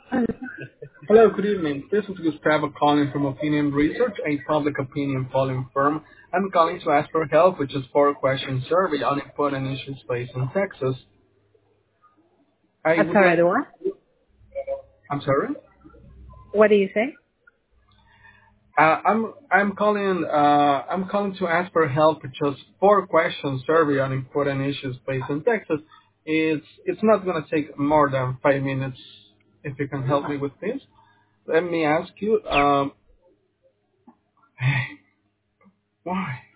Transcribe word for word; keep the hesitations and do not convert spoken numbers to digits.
Hello, good evening. This is Gustavo calling from Opinion Research, a public opinion polling firm. I'm calling to ask for help, which is for a question survey on important issues faced in Texas. I I'm would sorry, like, the what? I'm sorry. What do you say? Uh, I'm I'm calling uh, I'm calling to ask for help, which is for a question survey on important issues faced in Texas. It's it's not going to take more than five minutes. If you can help me with this, let me ask you. Um, why?